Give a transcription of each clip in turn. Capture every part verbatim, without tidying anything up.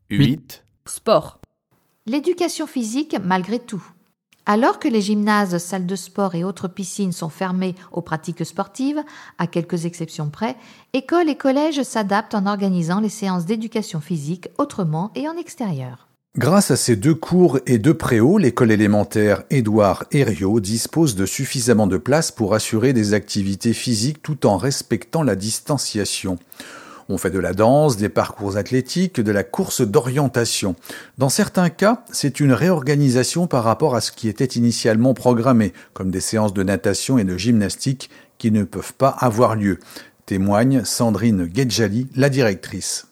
huit. Sport. L'éducation physique malgré tout. Alors que les gymnases, salles de sport et autres piscines sont fermées aux pratiques sportives, à quelques exceptions près, écoles et collèges s'adaptent en organisant les séances d'éducation physique autrement et en extérieur. Grâce à ces deux cours et deux préaux, l'école élémentaire Édouard Herriot dispose de suffisamment de place pour assurer des activités physiques tout en respectant la distanciation. On fait de la danse, des parcours athlétiques, de la course d'orientation. Dans certains cas, c'est une réorganisation par rapport à ce qui était initialement programmé, comme des séances de natation et de gymnastique qui ne peuvent pas avoir lieu, témoigne Sandrine Guedjali, la directrice.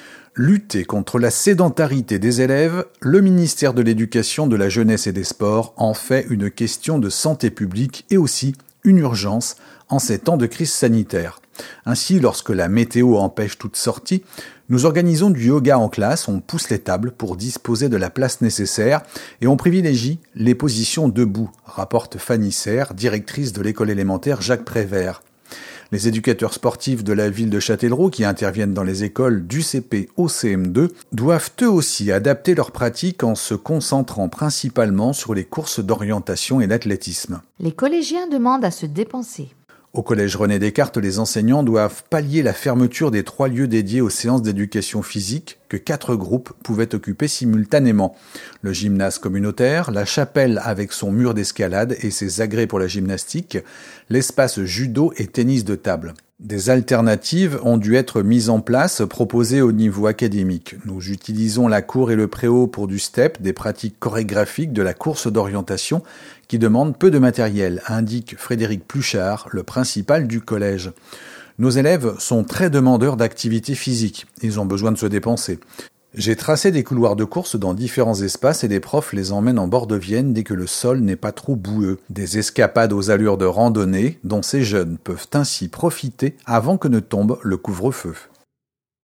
Lutter contre la sédentarité des élèves, le ministère de l'Éducation, de la Jeunesse et des Sports en fait une question de santé publique et aussi une urgence en ces temps de crise sanitaire. Ainsi, lorsque la météo empêche toute sortie, nous organisons du yoga en classe, on pousse les tables pour disposer de la place nécessaire et on privilégie les positions debout, rapporte Fanny Serre, directrice de l'école élémentaire Jacques Prévert. Les éducateurs sportifs de la ville de Châtellerault qui interviennent dans les écoles du C P au C M deux doivent eux aussi adapter leurs pratiques en se concentrant principalement sur les courses d'orientation et l'athlétisme. Les collégiens demandent à se dépenser. Au collège René Descartes, les enseignants doivent pallier la fermeture des trois lieux dédiés aux séances d'éducation physique que quatre groupes pouvaient occuper simultanément. Le gymnase communautaire, la chapelle avec son mur d'escalade et ses agrès pour la gymnastique, l'espace judo et tennis de table. Des alternatives ont dû être mises en place, proposées au niveau académique. Nous utilisons la cour et le préau pour du step, des pratiques chorégraphiques de la course d'orientation qui demandent peu de matériel, indique Frédéric Pluchard, le principal du collège. Nos élèves sont très demandeurs d'activité physique. Ils ont besoin de se dépenser. J'ai tracé des couloirs de course dans différents espaces et les profs les emmènent en bord de Vienne dès que le sol n'est pas trop boueux. Des escapades aux allures de randonnée dont ces jeunes peuvent ainsi profiter avant que ne tombe le couvre-feu.